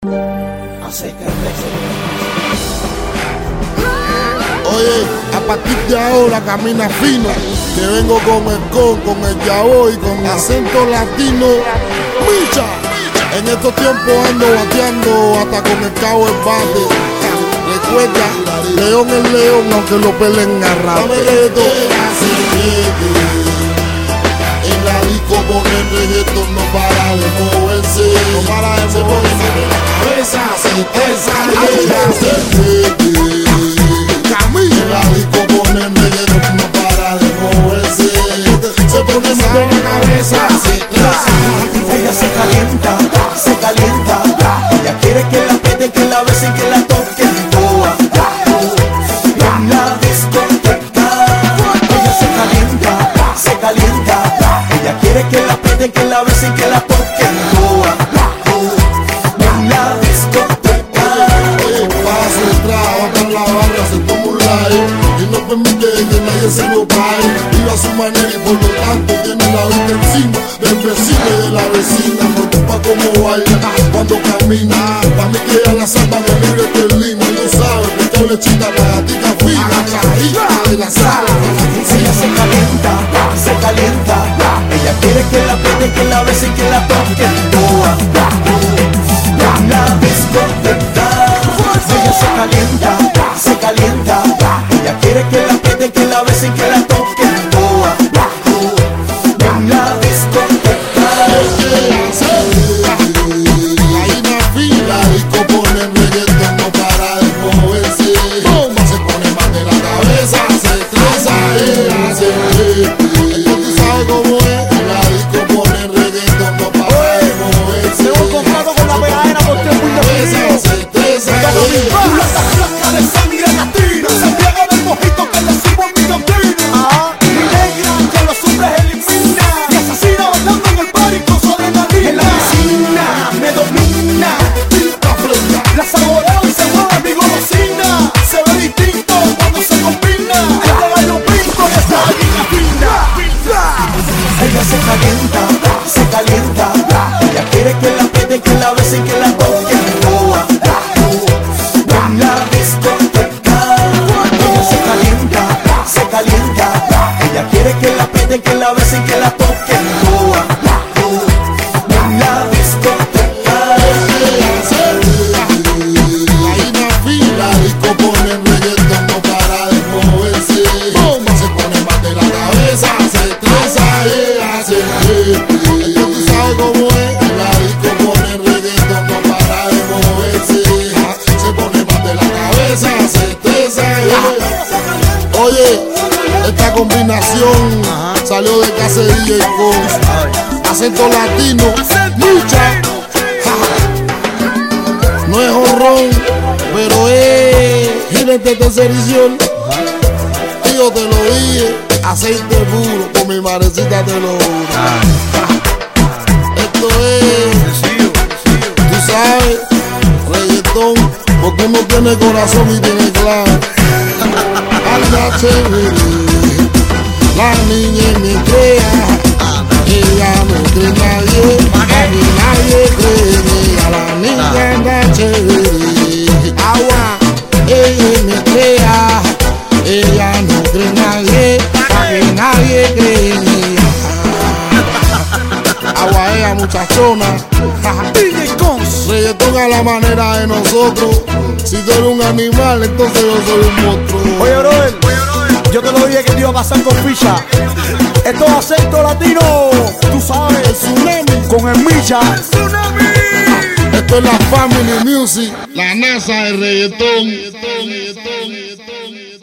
Oye, a partir de ahora camina fino, que vengo con el con el yao y con acento latino. ¡Micha! En estos tiempos ando bateando hasta con el cabo el bate. Recuerda, león es león aunque lo peleen a rato. En la disco con el reggaetón no para de moverse. No para de moverse. Cabeza, certeza, camina. En la disco con el reggaetón no para de moverse. Se pone más de la cabeza, certeza. Ella se calienta, ella quiere que la pete, que la besen, que la toquen toda. En la discoteca, ella se calienta, ella quiere que la pete, que la besen, que la toquen toda. En la discoteca, pasa el trabajo con la barra, se toma un live y no permite que nadie se lo pague. Vive a su manera y por lo tanto tiene la vista encima del vecino y de la vecina. Preocupa cómo baila cuando camina. Pa' mí que a la santa me libre que es linda. No sabes que esta lechita la gatita fina, chajita de la sala. ella se calienta, ella quiere que la pete, que la besen, que la toquen toda. En la discoteca, ella se calienta, ella quiere que la pete, que la besen, que la toquen toda. En la discoteca, Hay una fila y compone el reggaetón no para de moverse. Se pone más de la cabeza, se estresa, tú sabes cómo es. La disco pone el reggaetón no para de moverse. Tengo un contrato con la pegadera por tiempo indefinido. Se estresa, la flaca de sangre latina, se embriaga del mojito que le subo en mi cantina. Mi negra que los hombres elimina y asesina bailando en el party con su adrenalina. En la piscina me domina, la saboreo y se mueve mi golosina. Se ve distinto cuando se combina. Este bailo pinto y esta gallina fina. Ella se calienta, ella quiere que la pete, que la besen, que la toquen toda. En la discoteca, ella se calienta, ella quiere que la pete, que la besen, que la toquen toda. En la discoteca, hay una fila y compone el reggaetón no para de moverse. Se pone más de la cabeza, se estresa, tú sabes cómo es. La disco pone el reggaetón no para de moverse. Se pone más de la cabeza, se estresa. Oye, esta combinación salió de casa de DJ con acento latino, mucha. No es horrón, pero es gírate tercera edición. Y yo te lo dije, aceite puro, con mi marecita te lo juro. Esto es, tú sabes, reggaetón, porque uno tiene corazón y tiene clave. Anda chévere, la niña me crea, ella no cree en nadie, a mí nadie cree en ella. La niña anda chévere, agua, ella me crea, ella no cree en nadie, a mí nadie cree en ella. Agua ella muchachona, DJ Cons. reggaetón a la manera de nosotros. Si tú eres un animal, entonces yo soy un monstruo. Oye, brother, yo te lo dije que te iba a pasar con ficha. Esto es acento latino, tú sabes, El tsunami, con el Micha. esto es la Family Music, la NASA del reggaetón.